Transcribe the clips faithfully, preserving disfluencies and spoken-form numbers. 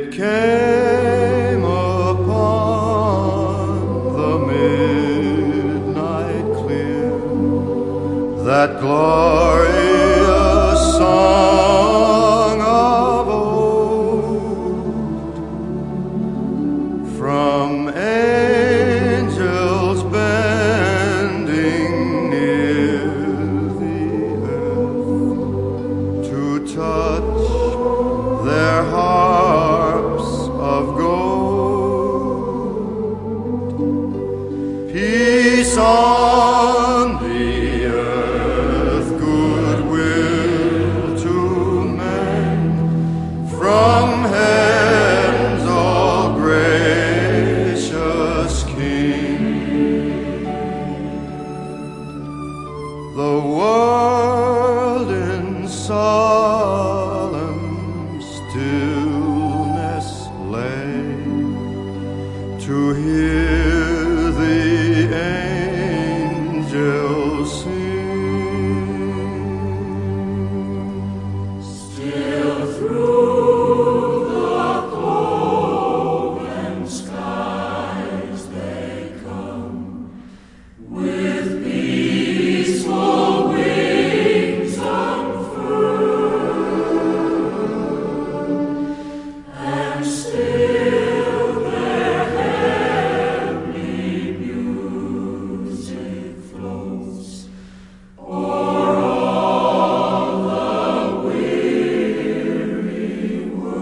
It came upon the midnight clear, that glorious song of old, from angels bending near the earth to touch their harps of gold. Peace on the earth, goodwill to men, from heaven's all gracious King. The world in solemn stillness lay to hear the angels sing. Still through the cloven skies they come, with peaceful wings unfurled, and still their heavenly music floats o'er all the weary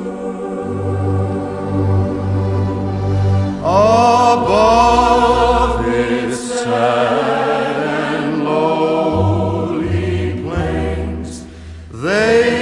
world. Above its sad and lowly plains, they